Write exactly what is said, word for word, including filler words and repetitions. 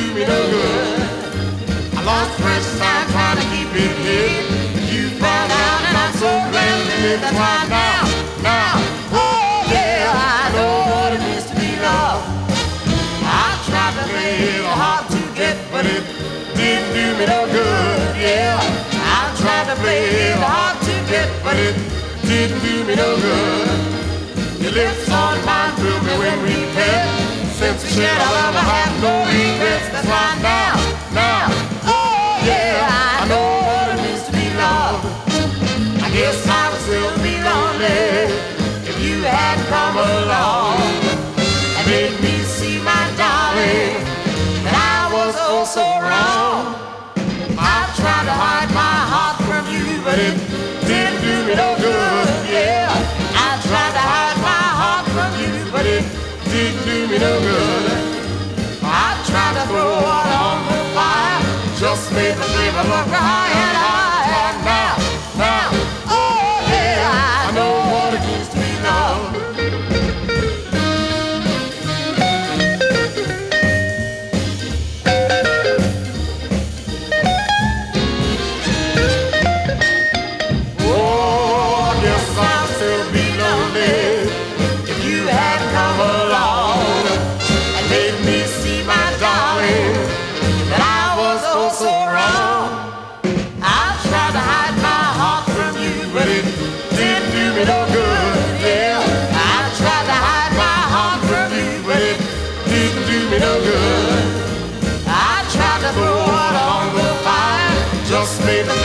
do me no good. I lost fresh time trying to keep it hid. You found out and I'm so glad you did. That's why now, now, oh yeah, I know what it means to be loved. I tried to play it hard to get, but it didn't do me no good, yeah. I tried to play it hard to get, but it didn't do me no good. Your lips on mine thrill me when we met. Since we shared our love, I have no regrets. That's why now, now, oh yeah, I know what it means to be loved. I guess I would still be lonely if you hadn't come along and made me see, my darling, that I was oh so wrong. I tried to hide my heart from you, but it didn't do me no good, yeah. I tried to hide my heart from you, but it didn't do me no good. I tried to throw water on the fire, just made the flame of a cry, and I am now, now, oh yeah, I know what it means to be loved. Just made the